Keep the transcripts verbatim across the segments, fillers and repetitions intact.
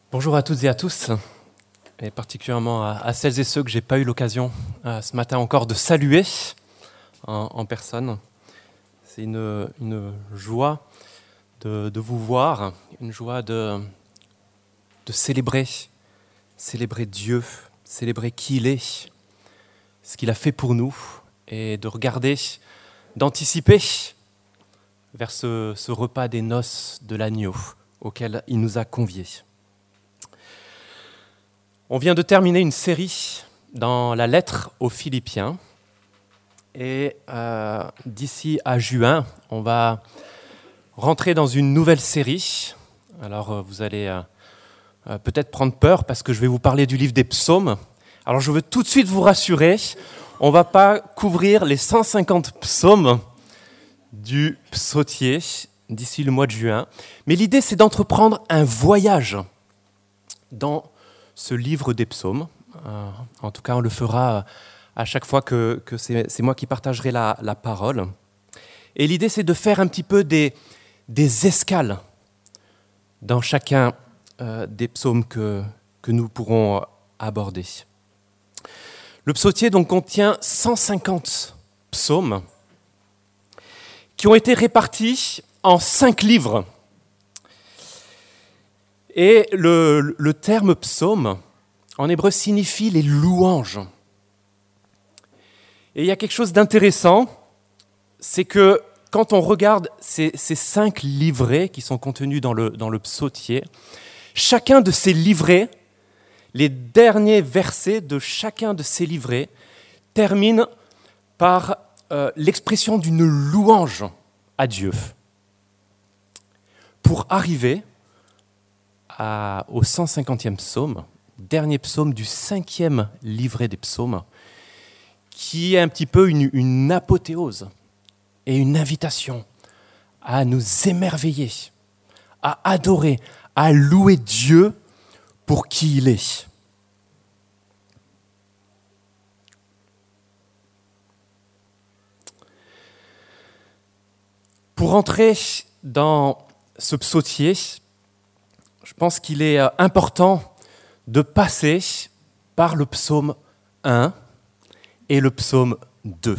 Bonjour à toutes et à tous, et particulièrement à, à celles et ceux que je n'ai pas eu l'occasion euh, ce matin encore de saluer en, en personne. C'est une, une joie de, de vous voir, une joie de, de célébrer, célébrer Dieu, célébrer qui il est, ce qu'il a fait pour nous, et de regarder, d'anticiper vers ce, ce repas des noces de l'agneau auquel il nous a conviés. On vient de terminer une série dans la lettre aux Philippiens et euh, d'ici à juin, on va rentrer dans une nouvelle série. Alors euh, vous allez euh, euh, peut-être prendre peur parce que je vais vous parler du livre des psaumes. Alors je veux tout de suite vous rassurer, on ne va pas couvrir les cent cinquante psaumes du psautier d'ici le mois de juin, mais l'idée c'est d'entreprendre un voyage dans ce livre des psaumes. Euh, en tout cas, on le fera à chaque fois que, que c'est, c'est moi qui partagerai la, la parole. Et l'idée, c'est de faire un petit peu des, des escales dans chacun euh, des psaumes que, que nous pourrons aborder. Le psautier donc, contient cent cinquante psaumes qui ont été répartis en cinq livres. Et le, le terme psaume, en hébreu, signifie les louanges. Et il y a quelque chose d'intéressant, c'est que quand on regarde ces, ces cinq livrets qui sont contenus dans le, dans le psautier, chacun de ces livrets, les derniers versets de chacun de ces livrets, terminent par euh, l'expression d'une louange à Dieu. Pour arriver À, au cent cinquantième psaume, dernier psaume du cinquième livret des psaumes, qui est un petit peu une, une apothéose et une invitation à nous émerveiller, à adorer, à louer Dieu pour qui il est. Pour entrer dans ce psautier, je pense qu'il est important de passer par le psaume un et le psaume deux.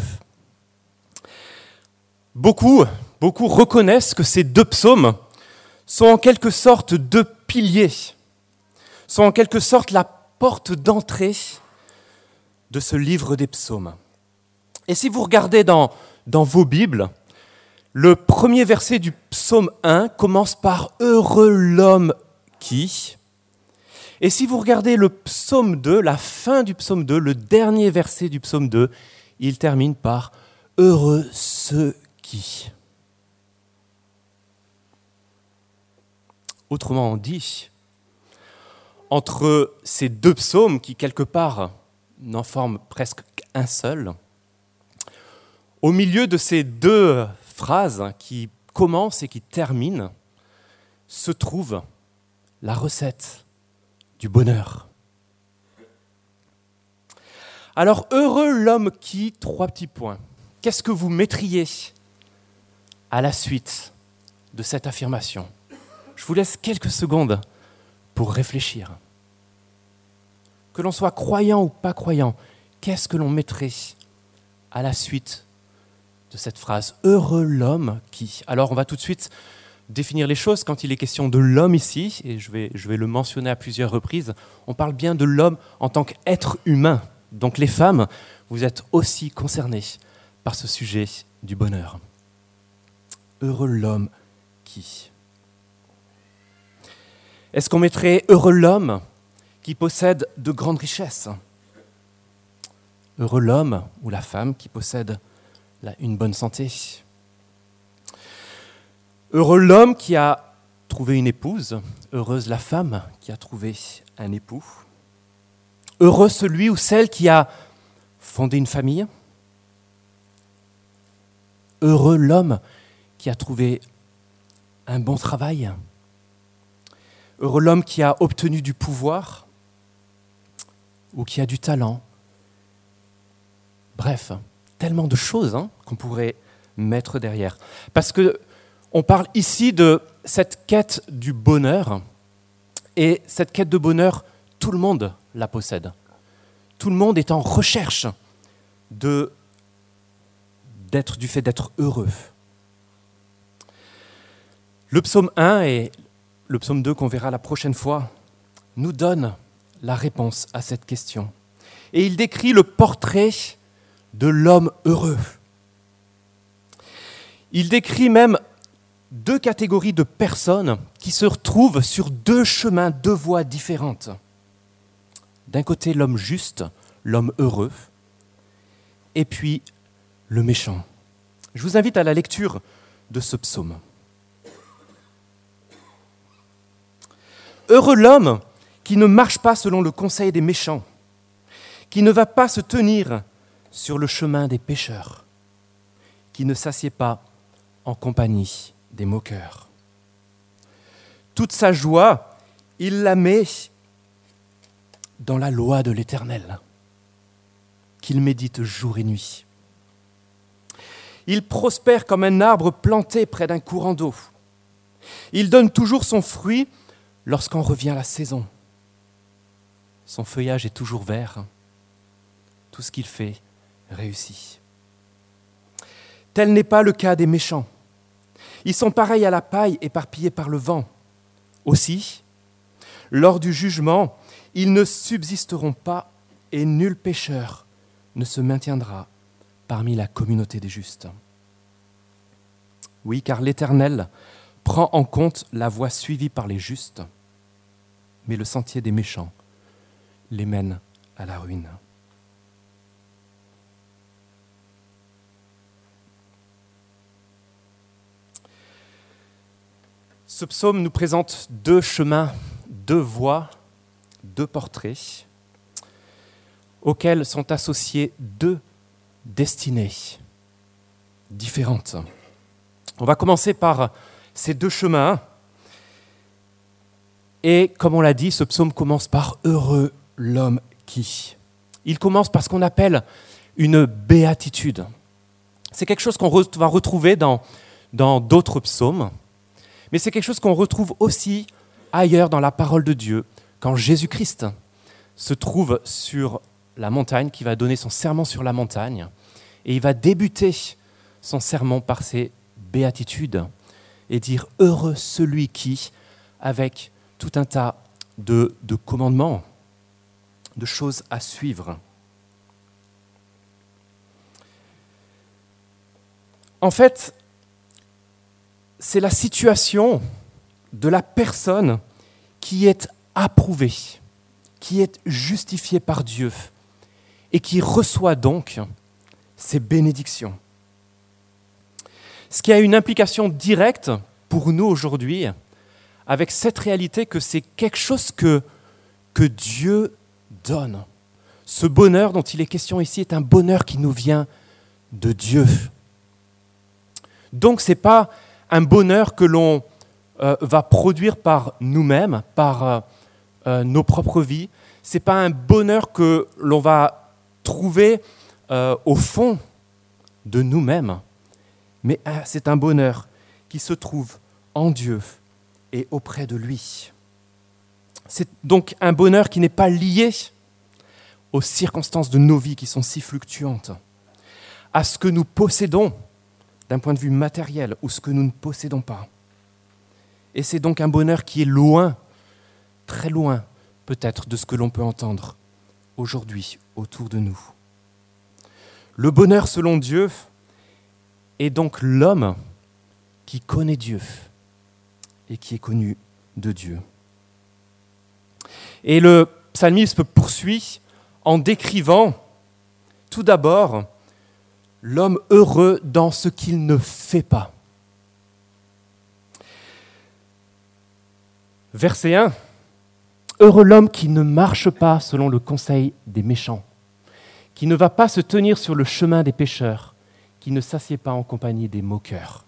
Beaucoup, beaucoup reconnaissent que ces deux psaumes sont en quelque sorte deux piliers, sont en quelque sorte la porte d'entrée de ce livre des psaumes. Et si vous regardez dans, dans vos Bibles, le premier verset du psaume un commence par « Heureux l'homme qui ». Et si vous regardez le psaume deux, la fin du psaume deux, le dernier verset du psaume deux, il termine par « Heureux ceux qui ». Autrement dit, entre ces deux psaumes qui quelque part n'en forment presque qu'un seul, au milieu de ces deux phrases qui commencent et qui terminent, se trouve la recette du bonheur. Alors, heureux l'homme qui, trois petits points. Qu'est-ce que vous mettriez à la suite de cette affirmation ? Je vous laisse quelques secondes pour réfléchir. Que l'on soit croyant ou pas croyant, qu'est-ce que l'on mettrait à la suite de cette phrase ? Heureux l'homme qui. Alors, on va tout de suite définir les choses. Quand il est question de l'homme ici, et je vais, je vais le mentionner à plusieurs reprises, on parle bien de l'homme en tant qu'être humain. Donc les femmes, vous êtes aussi concernées par ce sujet du bonheur. Heureux l'homme qui. Est-ce qu'on mettrait heureux l'homme qui possède de grandes richesses ? Heureux l'homme ou la femme qui possède une bonne santé ? Heureux l'homme qui a trouvé une épouse, heureuse la femme qui a trouvé un époux. Heureux celui ou celle qui a fondé une famille. Heureux l'homme qui a trouvé un bon travail. Heureux l'homme qui a obtenu du pouvoir ou qui a du talent. Bref, tellement de choses hein, qu'on pourrait mettre derrière. Parce que on parle ici de cette quête du bonheur Et cette quête de bonheur, tout le monde la possède. Tout le monde est en recherche de, d'être, du fait d'être heureux. Le psaume un et le psaume deux qu'on verra la prochaine fois nous donnent la réponse à cette question. Et il décrit le portrait de l'homme heureux. Il décrit même deux catégories de personnes qui se retrouvent sur deux chemins, deux voies différentes. D'un côté, l'homme juste, l'homme heureux, et puis le méchant. Je vous invite à la lecture de ce psaume. Heureux l'homme qui ne marche pas selon le conseil des méchants, qui ne va pas se tenir sur le chemin des pécheurs, qui ne s'assied pas en compagnie des moqueurs. Toute sa joie, il la met dans la loi de l'Éternel, qu'il médite jour et nuit. Il prospère comme un arbre planté près d'un courant d'eau. Il donne toujours son fruit lorsqu'en revient la saison. Son feuillage est toujours vert. Tout ce qu'il fait réussit. Tel n'est pas le cas des méchants. Ils sont pareils à la paille éparpillée par le vent. Aussi, lors du jugement, ils ne subsisteront pas et nul pécheur ne se maintiendra parmi la communauté des justes. Oui, car l'Éternel prend en compte la voie suivie par les justes, mais le sentier des méchants les mène à la ruine. Ce psaume nous présente deux chemins, deux voies, deux portraits, auxquels sont associées deux destinées différentes. On va commencer par ces deux chemins. Et comme on l'a dit, ce psaume commence par « Heureux l'homme qui ». Il commence par ce qu'on appelle une béatitude. C'est quelque chose qu'on va retrouver dans, dans d'autres psaumes, mais c'est quelque chose qu'on retrouve aussi ailleurs dans la parole de Dieu, quand Jésus-Christ se trouve sur la montagne, qui va donner son sermon sur la montagne, et il va débuter son sermon par ces béatitudes et dire « Heureux celui qui », avec tout un tas de, de commandements, de choses à suivre. En fait, c'est la situation de la personne qui est approuvée, qui est justifiée par Dieu et qui reçoit donc ses bénédictions. Ce qui a une implication directe pour nous aujourd'hui, avec cette réalité que c'est quelque chose que, que Dieu donne. Ce bonheur dont il est question ici est un bonheur qui nous vient de Dieu. Donc ce n'est pas un bonheur que l'on euh, va produire par nous-mêmes, par euh, euh, nos propres vies. Ce n'est pas un bonheur que l'on va trouver euh, au fond de nous-mêmes, mais euh, c'est un bonheur qui se trouve en Dieu et auprès de lui. C'est donc un bonheur qui n'est pas lié aux circonstances de nos vies qui sont si fluctuantes, à ce que nous possédons d'un point de vue matériel ou ce que nous ne possédons pas. Et c'est donc un bonheur qui est loin, très loin peut-être de ce que l'on peut entendre aujourd'hui autour de nous. Le bonheur selon Dieu est donc l'homme qui connaît Dieu et qui est connu de Dieu. Et le psalmiste poursuit en décrivant tout d'abord l'homme heureux dans ce qu'il ne fait pas. Verset un. Heureux l'homme qui ne marche pas selon le conseil des méchants, qui ne va pas se tenir sur le chemin des pécheurs, qui ne s'assied pas en compagnie des moqueurs.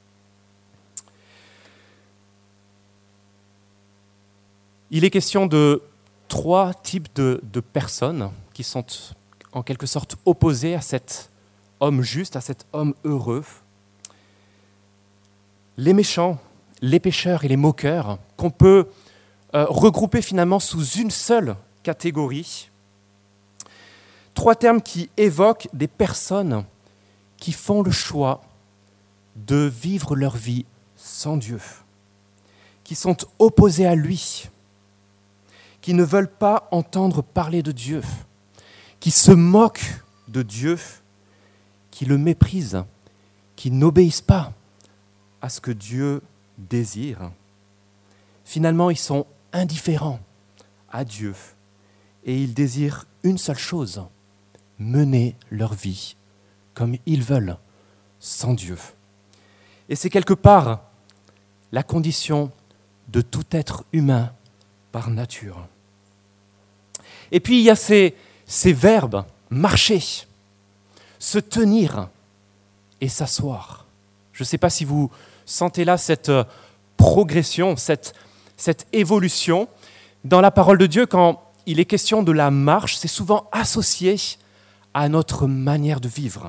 Il est question de trois types de, de personnes qui sont en quelque sorte opposées à cet homme juste, à cet homme heureux. Les méchants, les pécheurs et les moqueurs qu'on peut euh, regroupés finalement sous une seule catégorie. Trois termes qui évoquent des personnes qui font le choix de vivre leur vie sans Dieu, qui sont opposées à lui, qui ne veulent pas entendre parler de Dieu, qui se moquent de Dieu, qui le méprisent, qui n'obéissent pas à ce que Dieu désire. Finalement, ils sont indifférents à Dieu et ils désirent une seule chose, mener leur vie comme ils veulent, sans Dieu. Et c'est quelque part la condition de tout être humain par nature. Et puis il y a ces, ces verbes, marcher, se tenir et s'asseoir. Je ne sais pas si vous sentez là cette progression, cette, cette évolution. Dans la parole de Dieu, quand il est question de la marche, c'est souvent associé à notre manière de vivre.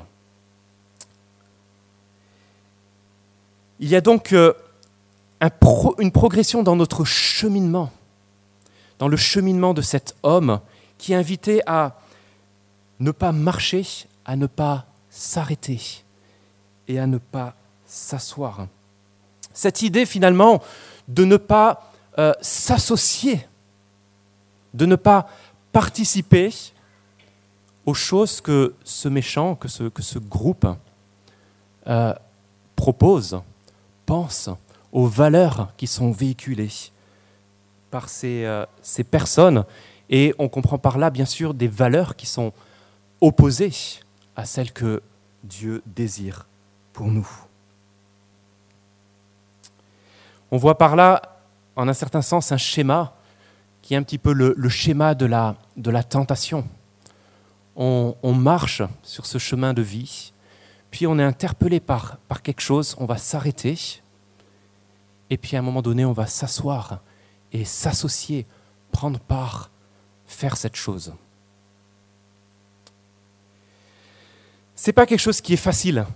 Il y a donc euh, un pro, une progression dans notre cheminement, dans le cheminement de cet homme qui est invité à ne pas marcher, à ne pas s'arrêter et à ne pas s'asseoir. Cette idée finalement de ne pas euh, s'associer, de ne pas participer aux choses que ce méchant, que ce, que ce groupe euh, propose, pense, aux valeurs qui sont véhiculées par ces, euh, ces personnes. Et on comprend par là, bien sûr, des valeurs qui sont opposées à celles que Dieu désire pour nous. On voit par là, en un certain sens, un schéma qui est un petit peu le, le schéma de la, de la tentation. On, on marche sur ce chemin de vie, puis on est interpellé par, par quelque chose, on va s'arrêter, et puis à un moment donné, on va s'asseoir et s'associer, prendre part, faire cette chose. Ce n'est pas quelque chose qui est facile,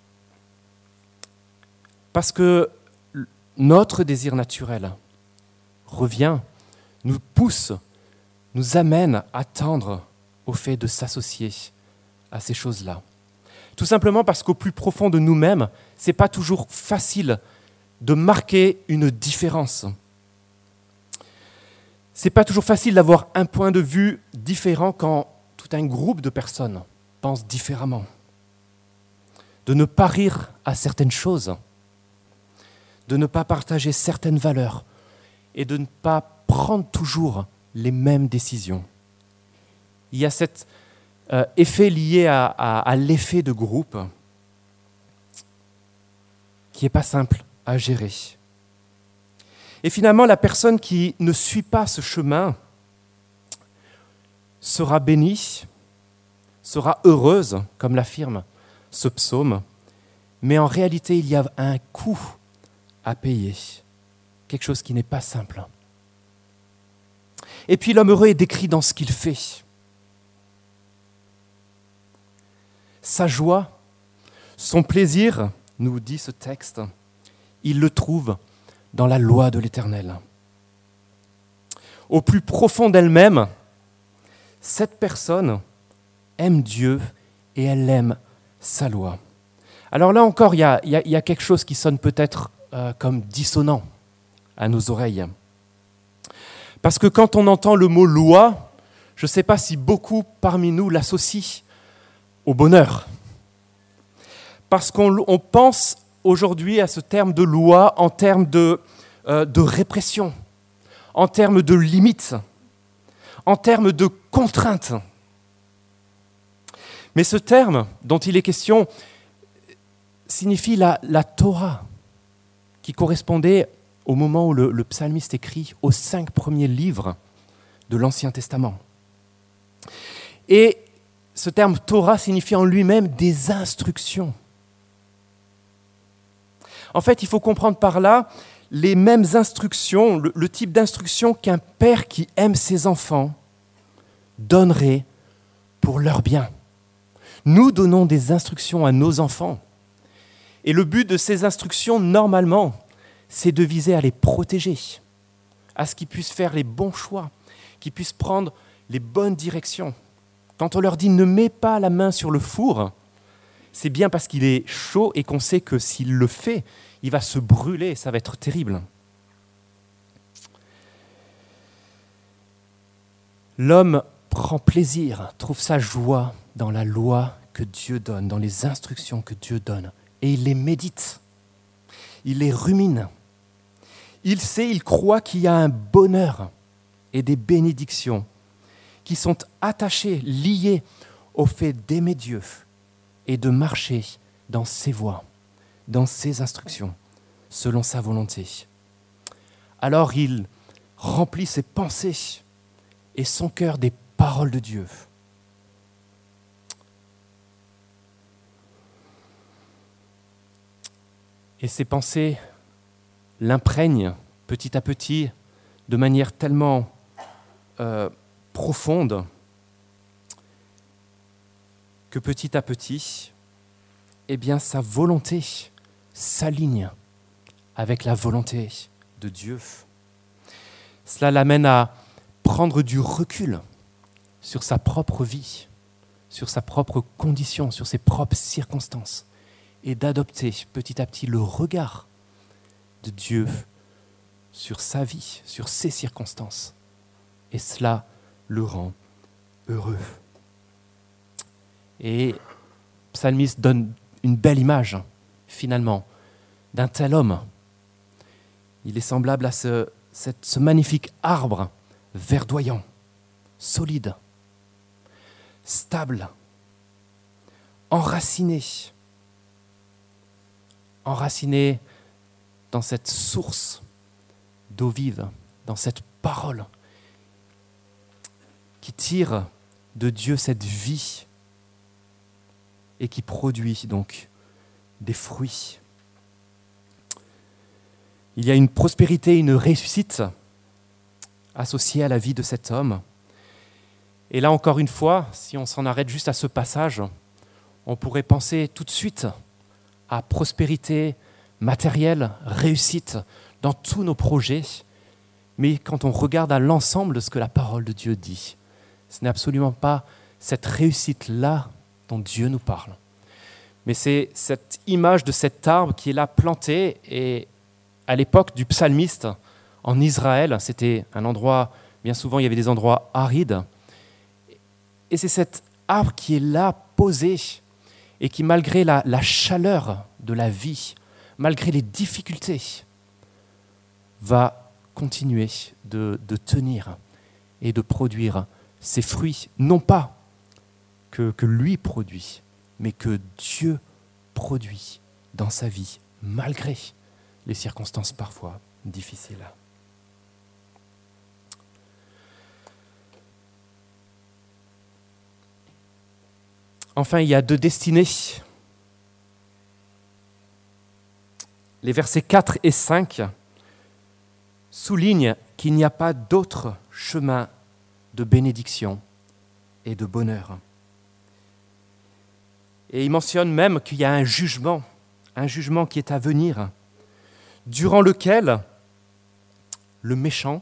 parce que notre désir naturel revient, nous pousse, nous amène à tendre au fait de s'associer à ces choses-là. Tout simplement parce qu'au plus profond de nous-mêmes, ce n'est pas toujours facile de marquer une différence. Ce n'est pas toujours facile d'avoir un point de vue différent quand tout un groupe de personnes pense différemment. De ne pas rire à certaines choses, de ne pas partager certaines valeurs et de ne pas prendre toujours les mêmes décisions. Il y a cet euh, effet lié à, à, à l'effet de groupe qui n'est pas simple à gérer. Et finalement, la personne qui ne suit pas ce chemin sera bénie, sera heureuse, comme l'affirme ce psaume, mais en réalité, il y a un coût à payer, quelque chose qui n'est pas simple. Et puis l'homme heureux est décrit dans ce qu'il fait. Sa joie, son plaisir, nous dit ce texte, il le trouve dans la loi de l'Éternel. Au plus profond d'elle-même, cette personne aime Dieu et elle aime sa loi. Alors là encore, il y a, il y a, il y a quelque chose qui sonne peut-être euh, comme dissonant à nos oreilles. Parce que quand on entend le mot loi, je ne sais pas si beaucoup parmi nous l'associent au bonheur. Parce qu'on on pense aujourd'hui à ce terme de loi en termes de, euh, de répression, en termes de limites, en termes de contraintes. Mais ce terme dont il est question signifie la, la Torah, qui correspondait au moment où le, le psalmiste écrit aux cinq premiers livres de l'Ancien Testament. Et ce terme Torah signifie en lui-même des instructions. En fait, il faut comprendre par là les mêmes instructions, le, le type d'instructions qu'un père qui aime ses enfants donnerait pour leur bien. Nous donnons des instructions à nos enfants. Et le but de ces instructions, normalement, c'est de viser à les protéger, à ce qu'ils puissent faire les bons choix, qu'ils puissent prendre les bonnes directions. Quand on leur dit « ne mets pas la main sur le four », c'est bien parce qu'il est chaud et qu'on sait que s'il le fait, il va se brûler, ça va être terrible. L'homme prend plaisir, trouve sa joie dans la loi que Dieu donne, dans les instructions que Dieu donne, et il les médite, il les rumine. Il sait, il croit qu'il y a un bonheur et des bénédictions qui sont attachées, liées au fait d'aimer Dieu et de marcher dans ses voies, dans ses instructions, selon sa volonté. Alors il remplit ses pensées et son cœur des paroles de Dieu. Et ces pensées l'imprègnent petit à petit de manière tellement euh, profonde que petit à petit, eh bien, sa volonté s'aligne avec la volonté de Dieu. Cela l'amène à prendre du recul sur sa propre vie, sur sa propre condition, sur ses propres circonstances, et d'adopter petit à petit le regard de Dieu sur sa vie, sur ses circonstances. Et cela le rend heureux. Et Psalmiste donne une belle image, finalement, d'un tel homme. Il est semblable à ce, cette, ce magnifique arbre verdoyant, solide, stable, enraciné, enraciné dans cette source d'eau vive, dans cette parole qui tire de Dieu cette vie et qui produit donc des fruits. Il y a une prospérité, une réussite associée à la vie de cet homme. Et là, encore une fois, si on s'en arrête juste à ce passage, on pourrait penser tout de suite à prospérité matérielle, réussite dans tous nos projets. Mais quand on regarde à l'ensemble de ce que la parole de Dieu dit, ce n'est absolument pas cette réussite-là dont Dieu nous parle. Mais c'est cette image de cet arbre qui est là planté, et à l'époque du psalmiste, en Israël, c'était un endroit, bien souvent il y avait des endroits arides, et c'est cet arbre qui est là posé, et qui malgré la, la chaleur de la vie, malgré les difficultés, va continuer de, de tenir et de produire ses fruits, non pas que, que lui produit, mais que Dieu produit dans sa vie, malgré les circonstances parfois difficiles. Enfin, il y a deux destinées. Les versets quatre et cinq soulignent qu'il n'y a pas d'autre chemin de bénédiction et de bonheur. Et il mentionne même qu'il y a un jugement, un jugement qui est à venir, durant lequel le méchant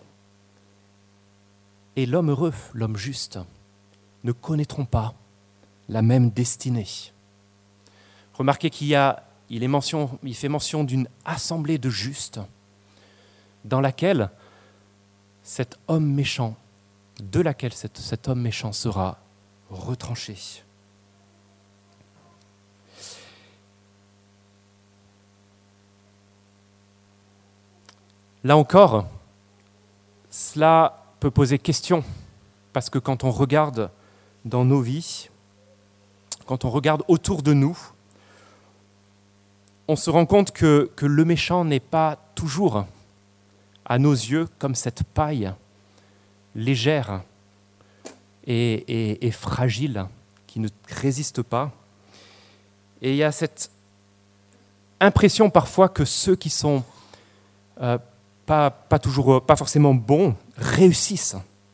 et l'homme heureux, l'homme juste, ne connaîtront pas la même destinée. Remarquez qu'il y a, il, est mention, il fait mention d'une assemblée de justes dans laquelle cet homme méchant, de laquelle cet, cet homme méchant sera retranché. Là encore, cela peut poser question, parce que quand on regarde dans nos vies, quand on regarde autour de nous, on se rend compte que, que le méchant n'est pas toujours, à nos yeux, comme cette paille légère et, et, et fragile, qui ne résiste pas. Et il y a cette impression parfois que ceux qui sont euh, pas, pas, toujours, pas forcément bons réussissent,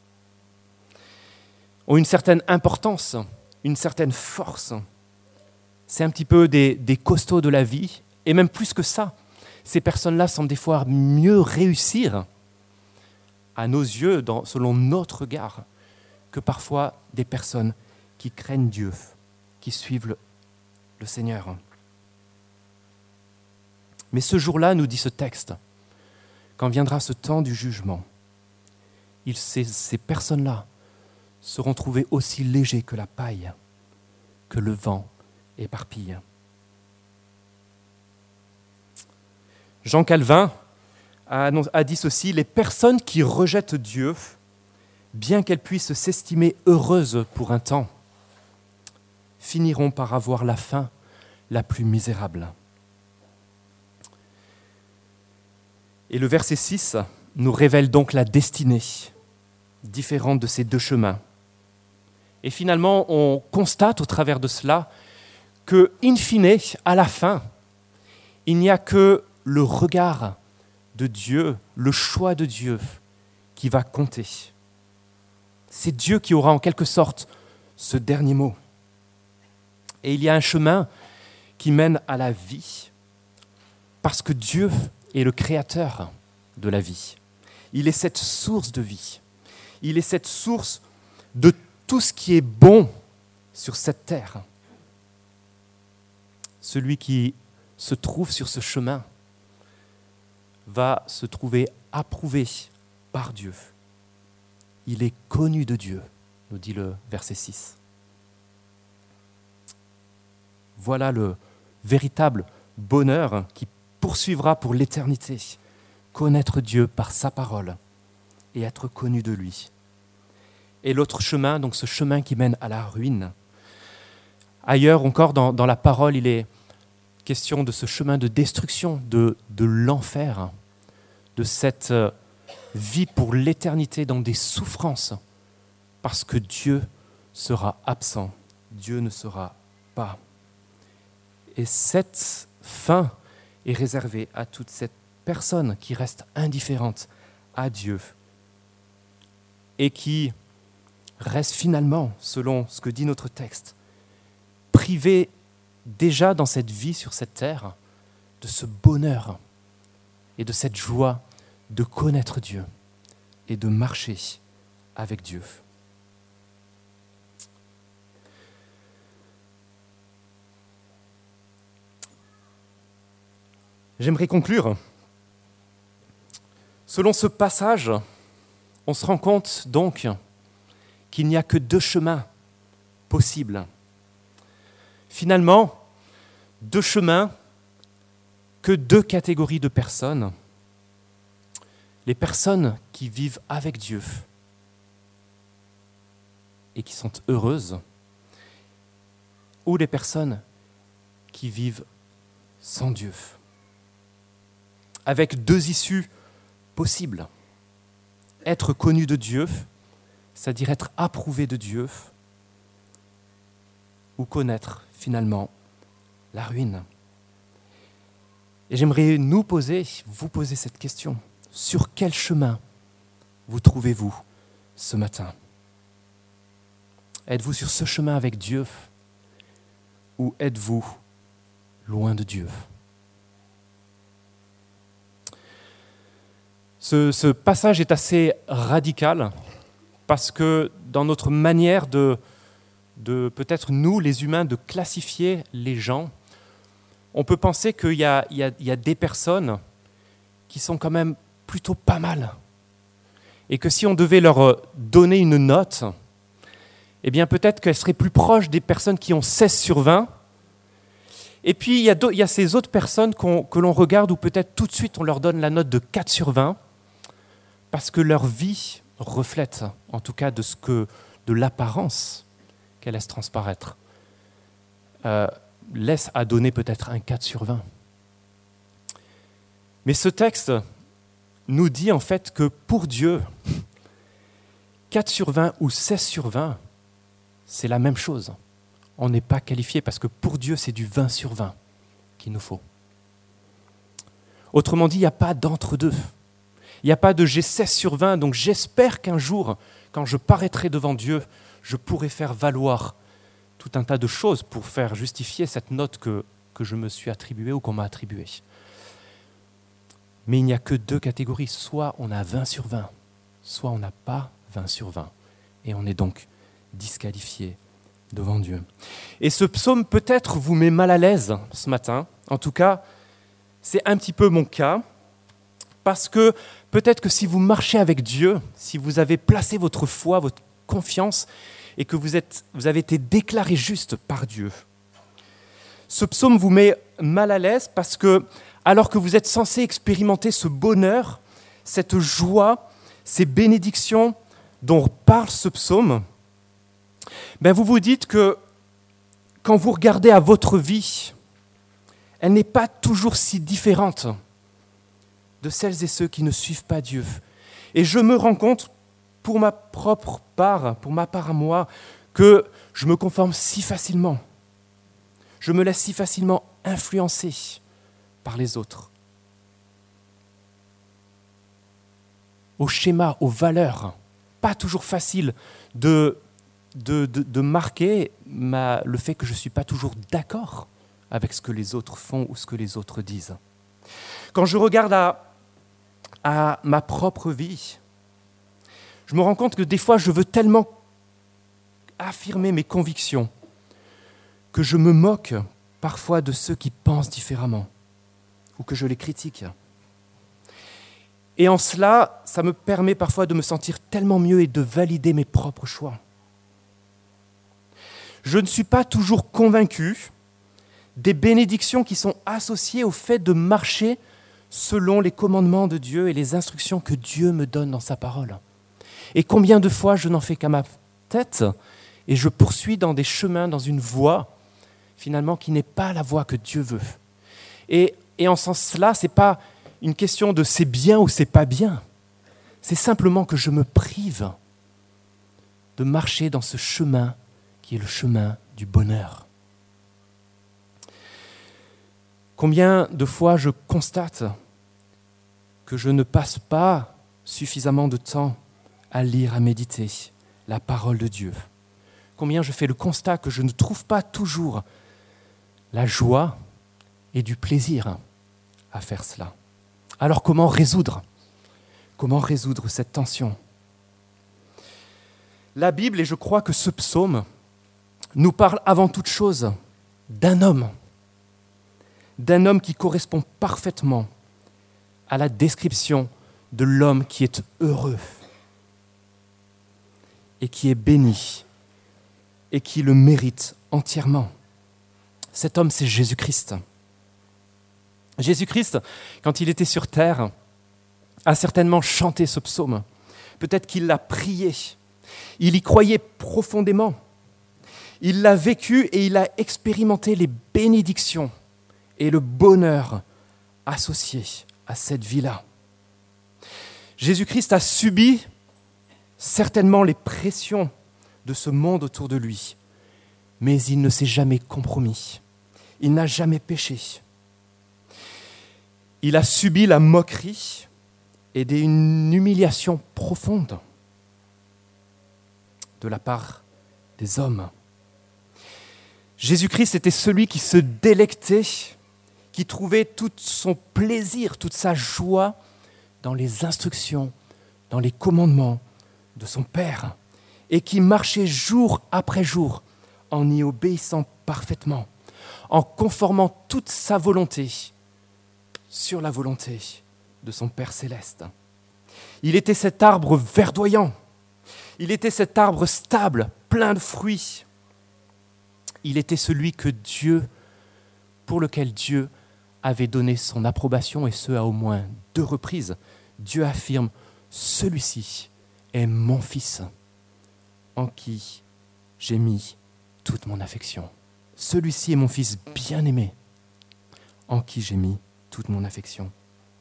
ont une certaine importance, une certaine force. C'est un petit peu des, des costauds de la vie, et même plus que ça. Ces personnes-là semblent des fois mieux réussir à nos yeux, dans, selon notre regard, que parfois des personnes qui craignent Dieu, qui suivent le, le Seigneur. Mais ce jour-là, nous dit ce texte, quand viendra ce temps du jugement, il, ces, ces personnes-là seront trouvées aussi légers que la paille, que le vent éparpille. Jean Calvin a, a dit ceci, « Les personnes qui rejettent Dieu, bien qu'elles puissent s'estimer heureuses pour un temps, finiront par avoir la fin la plus misérable. » Et le verset six nous révèle donc la destinée différente de ces deux chemins. Et finalement, on constate au travers de cela que, in fine, à la fin, il n'y a que le regard de Dieu, le choix de Dieu qui va compter. C'est Dieu qui aura en quelque sorte ce dernier mot. Et il y a un chemin qui mène à la vie, parce que Dieu est le créateur de la vie. Il est cette source de vie. Il est cette source de tout ce qui est bon sur cette terre. Celui qui se trouve sur ce chemin va se trouver approuvé par Dieu. Il est connu de Dieu, nous dit le verset six. Voilà le véritable bonheur qui poursuivra pour l'éternité, connaître Dieu par sa parole et être connu de lui. Et l'autre chemin, donc ce chemin qui mène à la ruine. Ailleurs encore dans, dans la parole, il est question de ce chemin de destruction, de, de l'enfer, de cette vie pour l'éternité dans des souffrances, parce que Dieu sera absent, Dieu ne sera pas. Et cette fin est réservée à toute cette personne qui reste indifférente à Dieu et qui reste finalement, selon ce que dit notre texte, privée déjà dans cette vie sur cette terre de ce bonheur et de cette joie de connaître Dieu et de marcher avec Dieu. J'aimerais conclure. Selon ce passage, on se rend compte donc qu'il n'y a que deux chemins possibles. Finalement, deux chemins, que deux catégories de personnes. Les personnes qui vivent avec Dieu et qui sont heureuses, ou les personnes qui vivent sans Dieu. Avec deux issues possibles. Être connu de Dieu, c'est-à-dire être approuvé de Dieu, ou connaître finalement la ruine. Et j'aimerais nous poser, vous poser cette question. Sur quel chemin vous trouvez-vous ce matin ? Êtes-vous sur ce chemin avec Dieu ou êtes-vous loin de Dieu ? Ce, ce passage est assez radical parce que dans notre manière de, de peut-être nous, les humains, de classifier les gens, on peut penser qu'il y a, il y a, il y a des personnes qui sont quand même plutôt pas mal et que si on devait leur donner une note, eh bien peut-être qu'elles seraient plus proches des personnes qui ont seize sur vingt. Et puis il y a, il y a ces autres personnes qu'on, que l'on regarde où peut-être tout de suite on leur donne la note de quatre sur vingt. Parce que leur vie reflète, en tout cas de, ce que, de l'apparence qu'elle laisse transparaître, euh, laisse à donner peut-être un quatre sur vingt. Mais ce texte nous dit en fait que pour Dieu, quatre sur vingt ou seize sur vingt, c'est la même chose. On n'est pas qualifié parce que pour Dieu, c'est du vingt sur vingt qu'il nous faut. Autrement dit, il n'y a pas d'entre-deux. Il n'y a pas de j'ai seize sur vingt, donc j'espère qu'un jour, quand je paraîtrai devant Dieu, je pourrai faire valoir tout un tas de choses pour faire justifier cette note que, que je me suis attribuée ou qu'on m'a attribuée. Mais il n'y a que deux catégories. Soit on a vingt sur vingt, soit on n'a pas vingt sur vingt. Et on est donc disqualifié devant Dieu. Et ce psaume peut-être vous met mal à l'aise ce matin. En tout cas, c'est un petit peu mon cas. Parce que peut-être que si vous marchez avec Dieu, si vous avez placé votre foi, votre confiance, et que vous, êtes, vous avez été déclaré juste par Dieu, ce psaume vous met mal à l'aise parce que, alors que vous êtes censé expérimenter ce bonheur, cette joie, ces bénédictions dont parle ce psaume, ben vous vous dites que quand vous regardez à votre vie, elle n'est pas toujours si différente de celles et ceux qui ne suivent pas Dieu. Et je me rends compte, pour ma propre part, pour ma part à moi, que je me conforme si facilement. Je me laisse si facilement influencer par les autres. Aux schémas, aux valeurs. Pas toujours facile de, de, de, de marquer ma, le fait que je ne suis pas toujours d'accord avec ce que les autres font ou ce que les autres disent. Quand je regarde à à ma propre vie, je me rends compte que des fois, je veux tellement affirmer mes convictions que je me moque parfois de ceux qui pensent différemment ou que je les critique. Et en cela, ça me permet parfois de me sentir tellement mieux et de valider mes propres choix. Je ne suis pas toujours convaincu des bénédictions qui sont associées au fait de marcher selon les commandements de Dieu et les instructions que Dieu me donne dans sa parole. Et combien de fois je n'en fais qu'à ma tête et je poursuis dans des chemins, dans une voie, finalement, qui n'est pas la voie que Dieu veut. Et, et en ce sens-là, ce n'est pas une question de c'est bien ou c'est pas bien. C'est simplement que je me prive de marcher dans ce chemin qui est le chemin du bonheur. Combien de fois je constate que je ne passe pas suffisamment de temps à lire, à méditer la parole de Dieu. Combien je fais le constat que je ne trouve pas toujours la joie et du plaisir à faire cela. Alors comment résoudre ? Comment résoudre cette tension ? La Bible, et je crois que ce psaume, nous parle avant toute chose d'un homme, d'un homme qui correspond parfaitement à la description de l'homme qui est heureux et qui est béni et qui le mérite entièrement. Cet homme, c'est Jésus-Christ. Jésus-Christ, quand il était sur terre, a certainement chanté ce psaume. Peut-être qu'il l'a prié. Il y croyait profondément. Il l'a vécu et il a expérimenté les bénédictions et le bonheur associés à cette vie-là. Jésus-Christ a subi certainement les pressions de ce monde autour de lui, mais il ne s'est jamais compromis. Il n'a jamais péché. Il a subi la moquerie et une humiliation profonde de la part des hommes. Jésus-Christ était celui qui se délectait, qui trouvait tout son plaisir, toute sa joie dans les instructions, dans les commandements de son Père, et qui marchait jour après jour en y obéissant parfaitement, en conformant toute sa volonté sur la volonté de son Père céleste. Il était cet arbre verdoyant, il était cet arbre stable, plein de fruits. Il était celui que Dieu, pour lequel Dieu avait donné son approbation, et ce à au moins deux reprises. Dieu affirme, celui-ci est mon fils, en qui j'ai mis toute mon affection. Celui-ci est mon fils bien-aimé, en qui j'ai mis toute mon affection.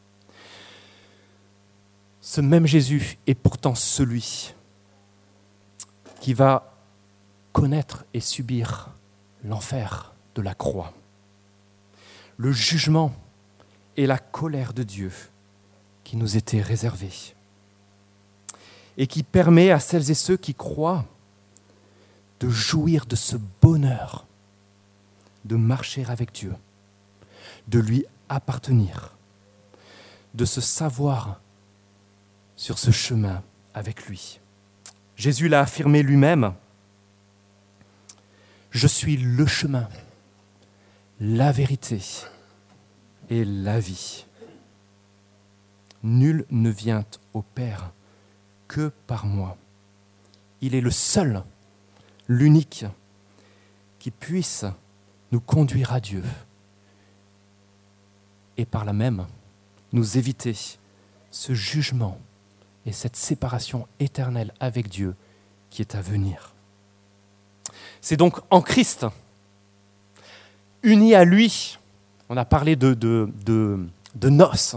Ce même Jésus est pourtant celui qui va connaître et subir l'enfer de la croix, le jugement et la colère de Dieu qui nous étaient réservés et qui permet à celles et ceux qui croient de jouir de ce bonheur, de marcher avec Dieu, de lui appartenir, de se savoir sur ce chemin avec lui. Jésus l'a affirmé lui-même. Je suis le chemin, la vérité et la vie. Nul ne vient au Père que par moi. Il est le seul, l'unique, qui puisse nous conduire à Dieu et par là même nous éviter ce jugement et cette séparation éternelle avec Dieu qui est à venir. C'est donc en Christ, unis à lui, on a parlé de, de, de, de noces,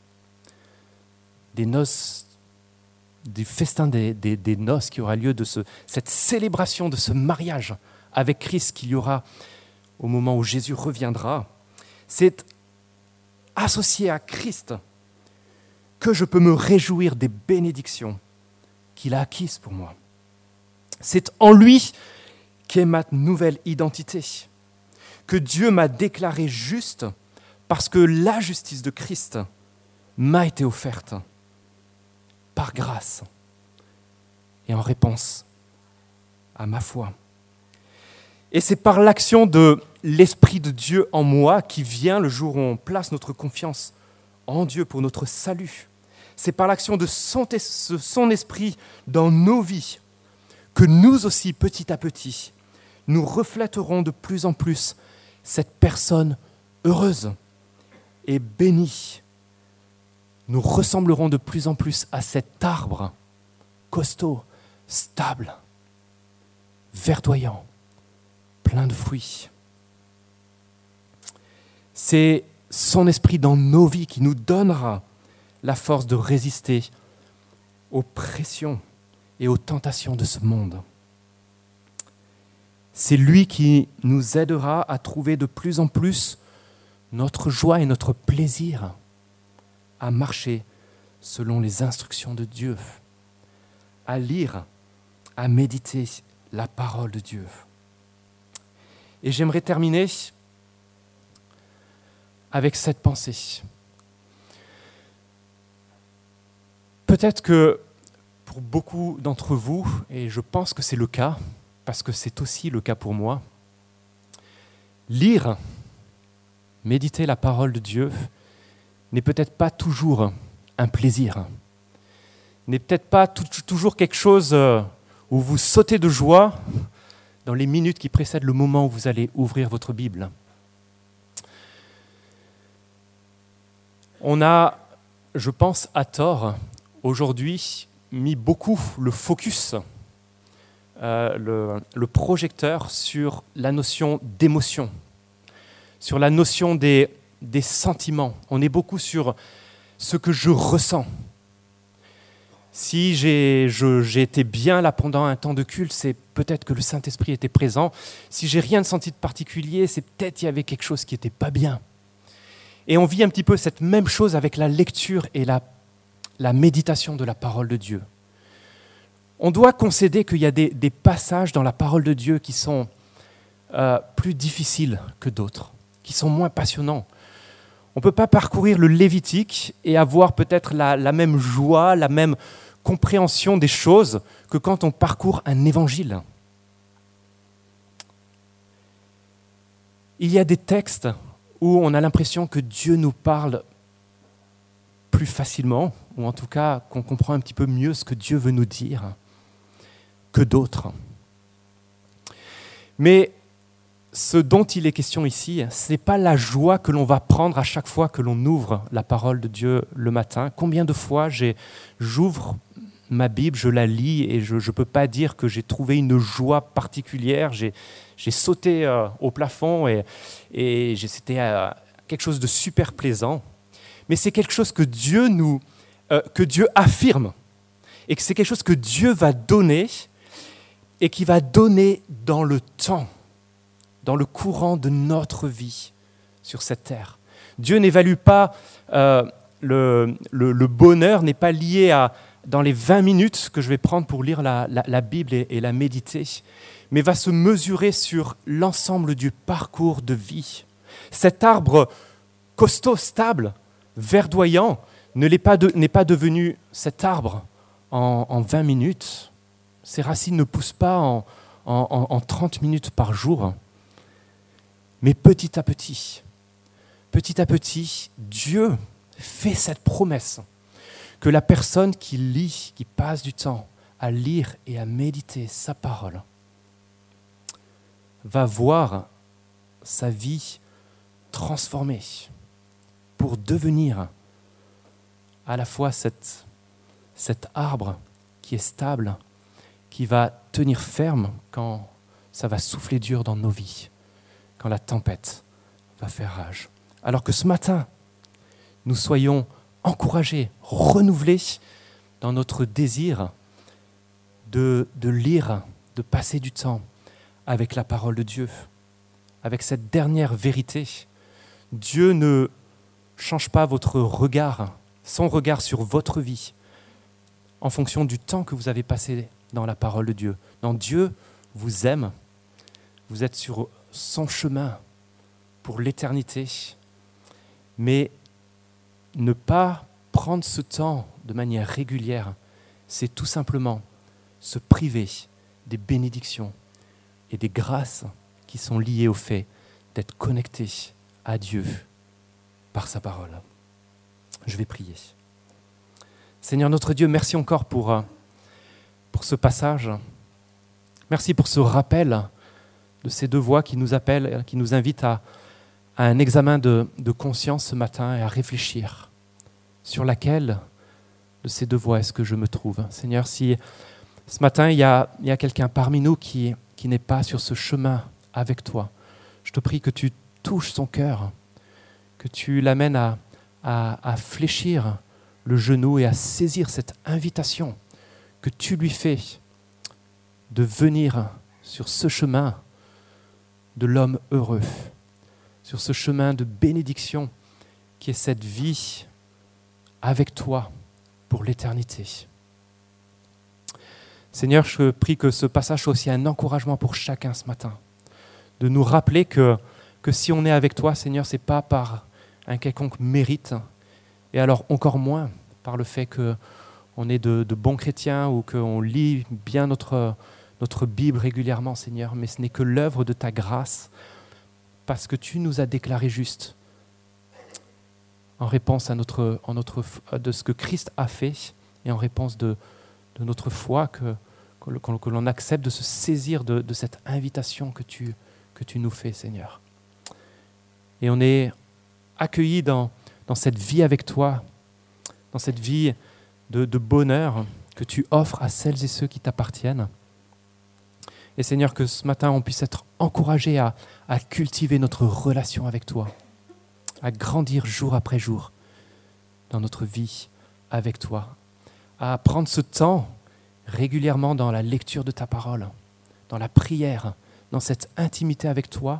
des noces, du festin des, des, des noces qui aura lieu, de ce, cette célébration de ce mariage avec Christ qu'il y aura au moment où Jésus reviendra. C'est associé à Christ que je peux me réjouir des bénédictions qu'il a acquises pour moi. C'est en lui qu'est ma nouvelle identité, que Dieu m'a déclaré juste parce que la justice de Christ m'a été offerte par grâce et en réponse à ma foi. Et c'est par l'action de l'Esprit de Dieu en moi qui vient le jour où on place notre confiance en Dieu pour notre salut. C'est par l'action de son, son Esprit dans nos vies que nous aussi, petit à petit, nous reflèterons de plus en plus cette personne heureuse et bénie. Nous ressemblerons de plus en plus à cet arbre costaud, stable, verdoyant, plein de fruits. C'est son esprit dans nos vies qui nous donnera la force de résister aux pressions et aux tentations de ce monde. C'est lui qui nous aidera à trouver de plus en plus notre joie et notre plaisir à marcher selon les instructions de Dieu, à lire, à méditer la parole de Dieu. Et j'aimerais terminer avec cette pensée. Peut-être que pour beaucoup d'entre vous, et je pense que c'est le cas, parce que c'est aussi le cas pour moi, lire, méditer la parole de Dieu n'est peut-être pas toujours un plaisir, n'est peut-être pas tout, toujours quelque chose où vous sautez de joie dans les minutes qui précèdent le moment où vous allez ouvrir votre Bible. On a, je pense à tort, aujourd'hui mis beaucoup le focus, euh, le, le projecteur sur la notion d'émotion, sur la notion des, des sentiments. On est beaucoup sur ce que je ressens. Si j'ai, je, j'ai été bien là pendant un temps de culte, c'est peut-être que le Saint-Esprit était présent. Si j'ai rien senti de particulier, c'est peut-être qu'il y avait quelque chose qui n'était pas bien. Et on vit un petit peu cette même chose avec la lecture et la, la méditation de la parole de Dieu. On doit concéder qu'il y a des, des passages dans la parole de Dieu qui sont euh, plus difficiles que d'autres, qui sont moins passionnants. On ne peut pas parcourir le Lévitique et avoir peut-être la, la même joie, la même compréhension des choses que quand on parcourt un évangile. Il y a des textes où on a l'impression que Dieu nous parle plus facilement, ou en tout cas qu'on comprend un petit peu mieux ce que Dieu veut nous dire que d'autres. Mais ce dont il est question ici, ce n'est pas la joie que l'on va prendre à chaque fois que l'on ouvre la parole de Dieu le matin. Combien de fois j'ai, j'ouvre ma Bible, je la lis et je ne peux pas dire que j'ai trouvé une joie particulière. J'ai, j'ai sauté euh, au plafond et, et j'ai, c'était euh, quelque chose de super plaisant. Mais c'est quelque chose que Dieu, nous, euh, que Dieu affirme et que c'est quelque chose que Dieu va donner et qui va donner dans le temps, dans le courant de notre vie sur cette terre. Dieu n'évalue pas, euh, le, le, le bonheur n'est pas lié à dans les vingt minutes que je vais prendre pour lire la, la, la Bible et, et la méditer, mais va se mesurer sur l'ensemble du parcours de vie. Cet arbre costaud, stable, verdoyant, ne l'est pas de, n'est pas devenu cet arbre en, en vingt minutes. Ces racines ne poussent pas en, en, en trente minutes par jour. Mais petit à petit, petit à petit, Dieu fait cette promesse que la personne qui lit, qui passe du temps à lire et à méditer sa parole, va voir sa vie transformée pour devenir à la fois cette, cet arbre qui est stable, qui va tenir ferme quand ça va souffler dur dans nos vies, quand la tempête va faire rage. Alors que ce matin, nous soyons encouragés, renouvelés dans notre désir de, de lire, de passer du temps avec la parole de Dieu, avec cette dernière vérité. Dieu ne change pas votre regard, son regard sur votre vie, en fonction du temps que vous avez passé dans la parole de Dieu. Non, Dieu vous aime, vous êtes sur son chemin pour l'éternité, mais ne pas prendre ce temps de manière régulière, c'est tout simplement se priver des bénédictions et des grâces qui sont liées au fait d'être connecté à Dieu par sa parole. Je vais prier. Seigneur notre Dieu, merci encore pour, pour ce passage. Merci pour ce rappel de ces deux voix qui nous appellent, qui nous invitent à, à un examen de, de conscience ce matin et à réfléchir sur laquelle de ces deux voies est-ce que je me trouve. Seigneur, si ce matin il y a, il y a quelqu'un parmi nous qui, qui n'est pas sur ce chemin avec toi, je te prie que tu touches son cœur, que tu l'amènes à, à, à fléchir le genou et à saisir cette invitation que tu lui fais de venir sur ce chemin de l'homme heureux, sur ce chemin de bénédiction qui est cette vie avec toi pour l'éternité. Seigneur, je prie que ce passage soit aussi un encouragement pour chacun ce matin, de nous rappeler que, que si on est avec toi, Seigneur, ce n'est pas par un quelconque mérite, et alors encore moins par le fait qu'on est de, de bons chrétiens ou qu'on lit bien notre, notre Bible régulièrement, Seigneur, mais ce n'est que l'œuvre de ta grâce, parce que tu nous as déclarés justes en réponse à notre, en notre, de ce que Christ a fait et en réponse de, de notre foi, que, que, que l'on accepte de se saisir de, de cette invitation que tu, que tu nous fais, Seigneur. Et on est accueillis dans, dans cette vie avec toi, dans cette vie de, de bonheur que tu offres à celles et ceux qui t'appartiennent. Et Seigneur, que ce matin, on puisse être encouragés à, à cultiver notre relation avec toi, à grandir jour après jour dans notre vie avec toi, à prendre ce temps régulièrement dans la lecture de ta parole, dans la prière, dans cette intimité avec toi,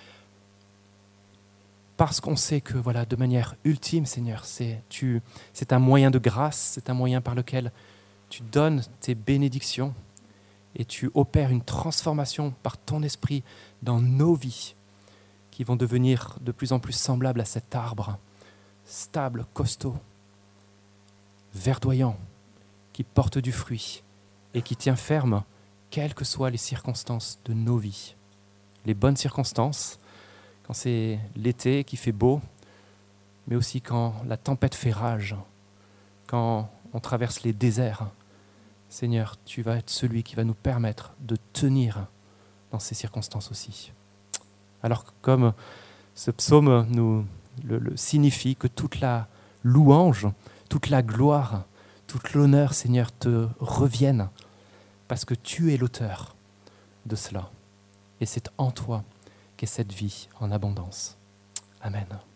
parce qu'on sait que, voilà, de manière ultime, Seigneur, c'est, tu, c'est un moyen de grâce, c'est un moyen par lequel tu donnes tes bénédictions et tu opères une transformation par ton esprit dans nos vies qui vont devenir de plus en plus semblables à cet arbre, stable, costaud, verdoyant, qui porte du fruit et qui tient ferme, quelles que soient les circonstances de nos vies. Les bonnes circonstances, quand c'est l'été qui fait beau, mais aussi quand la tempête fait rage, quand on traverse les déserts. Seigneur, tu vas être celui qui va nous permettre de tenir dans ces circonstances aussi. Alors comme ce psaume nous le, le signifie, que toute la louange, toute la gloire, toute l'honneur, Seigneur, te reviennent, parce que tu es l'auteur de cela. Et c'est en toi qu'est cette vie en abondance. Amen.